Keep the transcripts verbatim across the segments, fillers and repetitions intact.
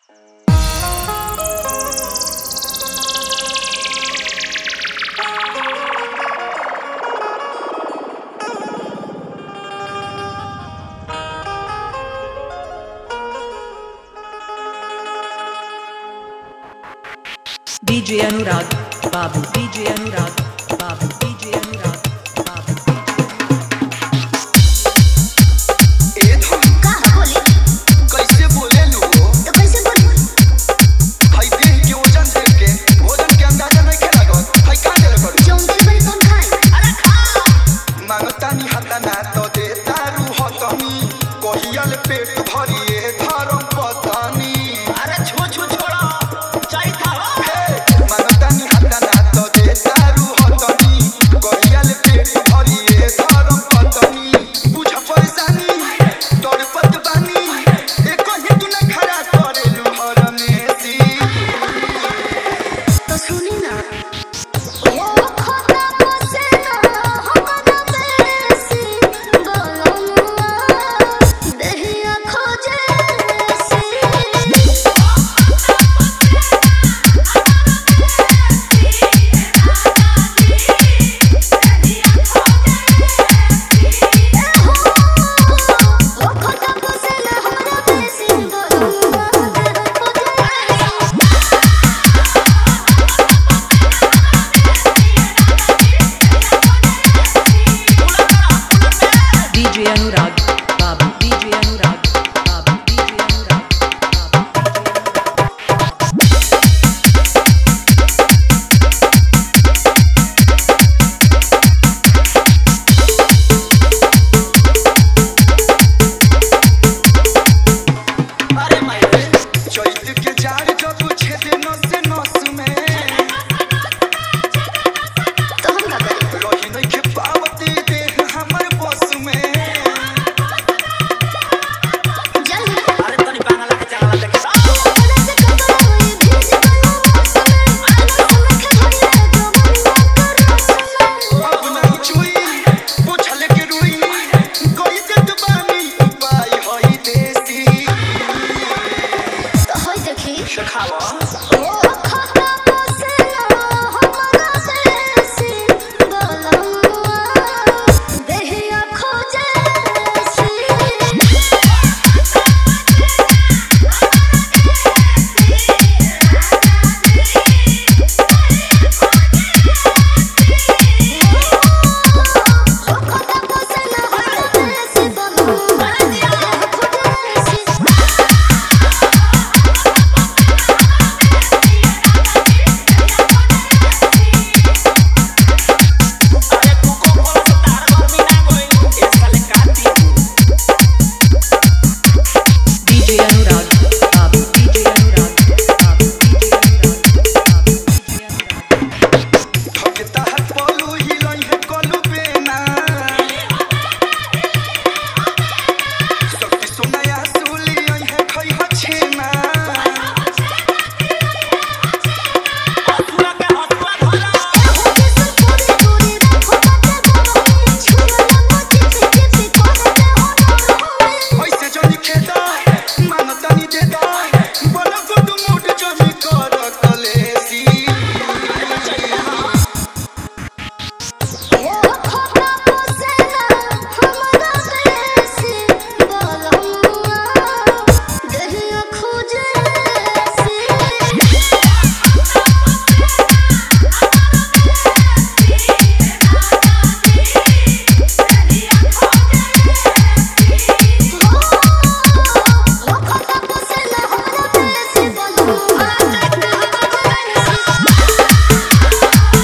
D J Anurag, Babu, D J Anurag, Babu, D J Anurag, Babu. ए धन का बोले कैसे बोले लो तो कैसे बोल हाय देह के वजन देख के भोजन के अंदाजा नहीं के लागत हाय का देले करू जौन दिल बड़ी कौन खाए अरे खा मांगतानी हाथा ना तो दे दारू हतनी कहियल पेट भरिए धरम पतानी अरे छू छू छोड़ा चाय था मांगतानी हाथा ना तो दे दारू हतनी कहियल पेट भरिए धरम पतानी बुझ परेशानी तड़पत बानी एक ही तू ना खड़ा करेलु हरमेसी तो सुनी ना ओ खोता पोसे ना हमरा बेसी बोलनुआ देहिया खोजे सी ओ खोता पोसे ना हमरा बेसी बोलनुआ देहिया खोजे D J Anurag, Babu, D J Anurag, Babu, D J Anurag, Babu. अरे माये चैत के जाड़ जब छेदे नस नस में तो हम का करी रही नहीं के पावती देह हमर बस में जल्दी अरे तनी बांगला के चला देख ओकरा से कतई भेज गयो मौसम आलो समय के भइले जवनिया कर रसम अब नहीं छुई पूछल के रुई कोई देत बानी उपाय होई देसी तो होय देखी दिखावा ओ खाता पोसे ना हमरा बेसी बोलनुआ देहिया खोजे सी ओ खाता पोसे ना हमरा बेसी बोलनुआ देहिया खोजे सी अरे तू को बोल तो तार गर्मी ना गई ए साले काटी D J Anurag, Babu, D J Anurag, Babu, D J Anurag, Babu, D J Anurag. ठकता हाथ पलू हिलई है कलू बेना शक्ति सोनाया सुली है खई ह छेना हथुआ के हथुआ धरा हो के सब पूरी पूरी रखो बाटे बोलनी छुरला मोती पे पे करते हो नरहुए ऐसे जनी खेदा मानतानी देदा बन गुड मूड जनी कर कलेसी ओ खोता पोसे ना हमरा बेसी बोलनुआ देहिया खोजे सी ओ खोता पोसे ना हमरा बेसी बोलनुआ देहिया खोजे सी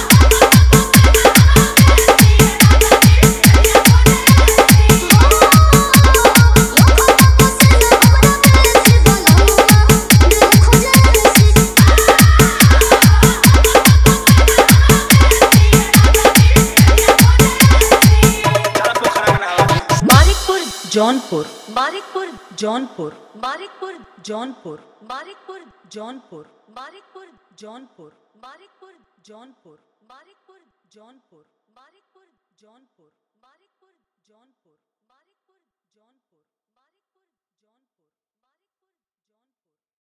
चला पोखरा में नहावा Marikpur, Jaunpur, Marikpur, Jaunpur, Marikpur, Jaunpur, Marikpur, Jaunpur, Marikpur, Jaunpur, Marikpur, Jaunpur, Marikpur, Jaunpur, Marikpur, Jaunpur.